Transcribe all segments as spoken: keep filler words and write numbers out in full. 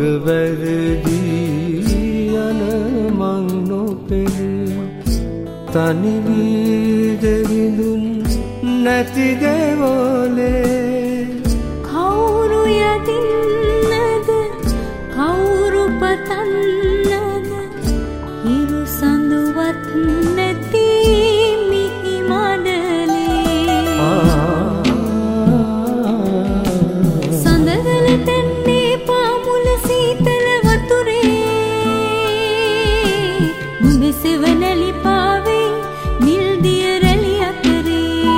වැරදි යන මං නොපෙනේ තනි වී දෙවිඳුන් නැති දෙවොලේ කවුරු යදින්නද කවුරු පතන්නද හිරු සඳුවත් නැති මිහි මඩලේ සඳවල තැන්නේ පාමුල සීතල වතුරේ මෙසෙවනලි පාවේ නිල් දිය රැලි අතරේ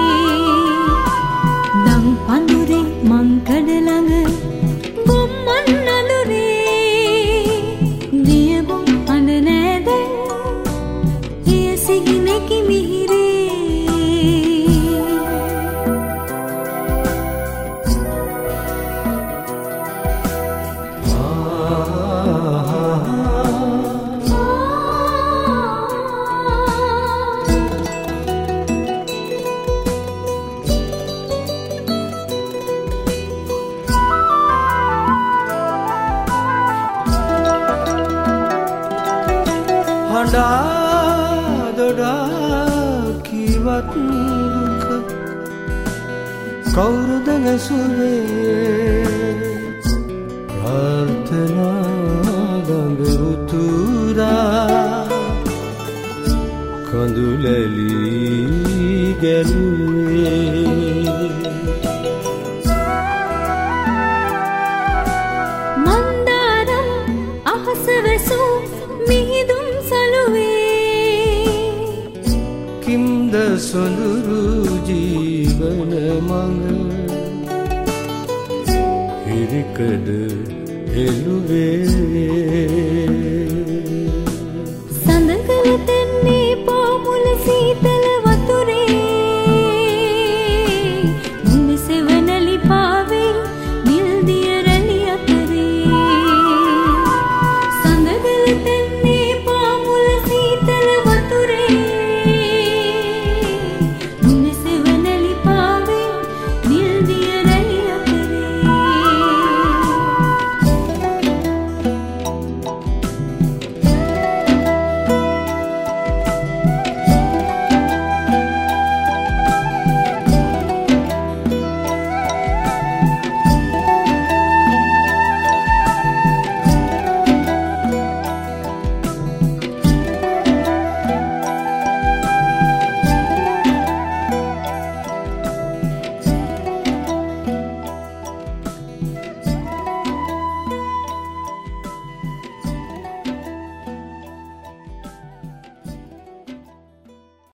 දම් පඳුරේ මං කඩ ළඟ බොම්මන් නළුරේ දිය බොම් අඳ නෑද එය සිහිනකි මිහිරේ හඬා දොඩා කිවත් දුක කවුරුද නැසුවේ ප්‍රාර්ථනා ගඟ උතුරා කඳුලැලි ගැලුවේ මන්දාරම් අහස වැසූ මිහිදුම් කිම්ද සොඳුරු ජීවන මඟ හිරිකඩ හෙළුවේ